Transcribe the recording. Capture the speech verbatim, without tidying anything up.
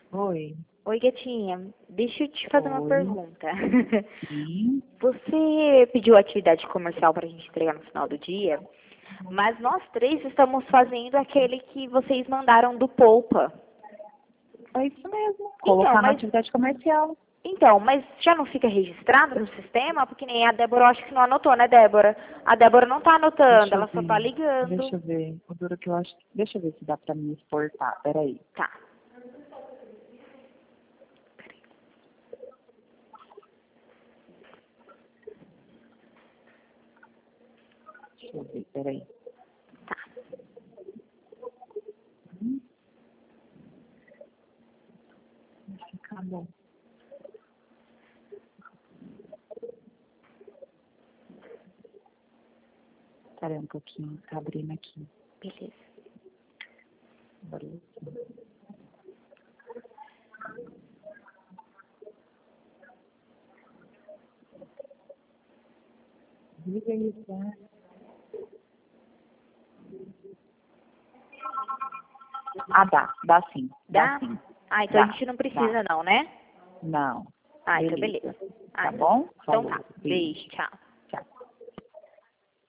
Oi. Oi, gatinha. Deixa eu te fazer uma Oi. pergunta. Sim. Você pediu atividade comercial para a gente entregar no final do dia, mas nós três estamos fazendo aquele que vocês mandaram do Poupa. É isso mesmo. Colocar Então, na mas, atividade comercial. então, mas já não fica registrado no sistema? Porque nem a Débora, eu acho que não anotou, né, Débora? A Débora não tá anotando, Deixa eu ela só tá ver. ligando. Deixa eu ver. O duro que eu acho. Deixa eu ver se dá pra me exportar. Peraí. Tá. Deixa eu ver. Peraí. Tá. Hum. Vai ficar bom. Peraí um pouquinho. Tá abrindo aqui. Beleza. Agora sim. Liga isso, né? Ah, dá. Dá sim. Dá, Dá? sim. Ah, então a Dá. gente não Dá. precisa não, né? Não. Ah, então Beleza. beleza. Ah, Tá então, bom? então Falou. tá. Beijo. Beijo, tchau.